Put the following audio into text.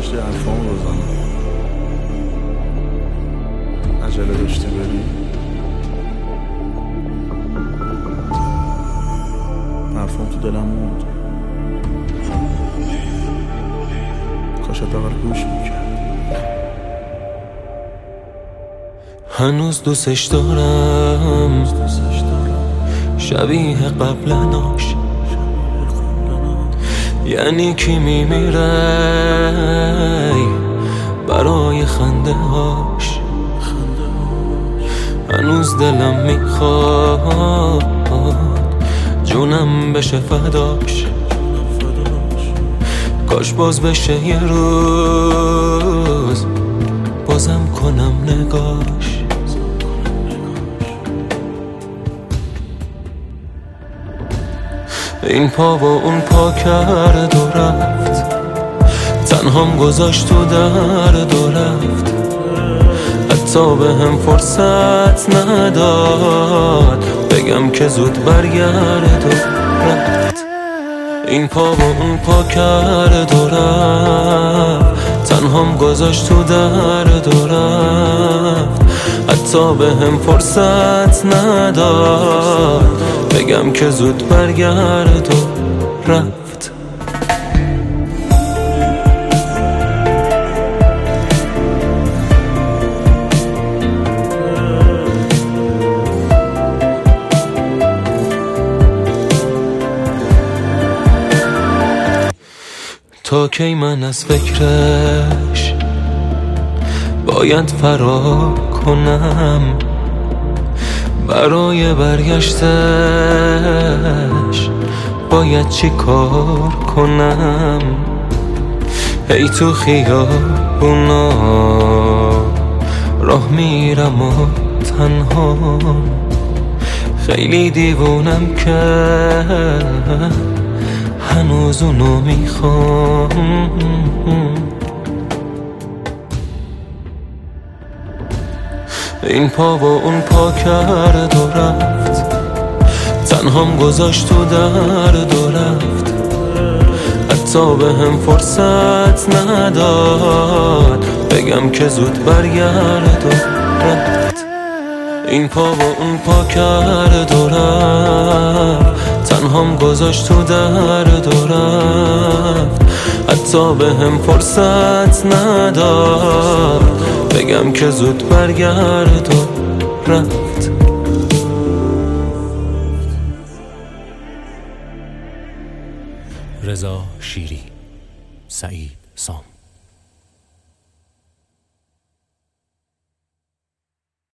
داشتی حرفامو بزنم، عجله داشتی بری، حرفام تو دلم موند، کاش حداقل گوش میکرد. هنوز دوستش دارم، شبیه قبلناش، یعنی کی میمیره برای خنده هاش. هنوز دلم میخواد جونم بشه فداش، کاش باز بشه یه روز بازم کنم نگاش. این پا و اون پا کرد و رفت، تنهام گذاشت تو درد و رفت، حتی به هم فرصت نداد بگم که زود برگرد و رفت. این پا و اون پا کرد و رفت، تنهام گذاشت تو درد و رفت، حتی به هم فرصت نداد بگم که زود برگرد و رفت. تا کی من از فکرش باید فرار کنم، برای برگشتش باید چی کار کنم؟ هی تو خیابونا راه میرم و تنها، خیلی دیوونم که هنوز اونو میخوام. این پا و اون پا کرد و رفت، تنهام گذاشت تو درد و رفت، حتی به هم فرصت نداد بگم که زود برگرد و رفت. این پا و اون پا کرد و رفت، تنهام گذاشت تو درد و رفت، حتی به هم فرصت نداد بگم که زود برگرد و رفت. رضا شیری، سعید سام.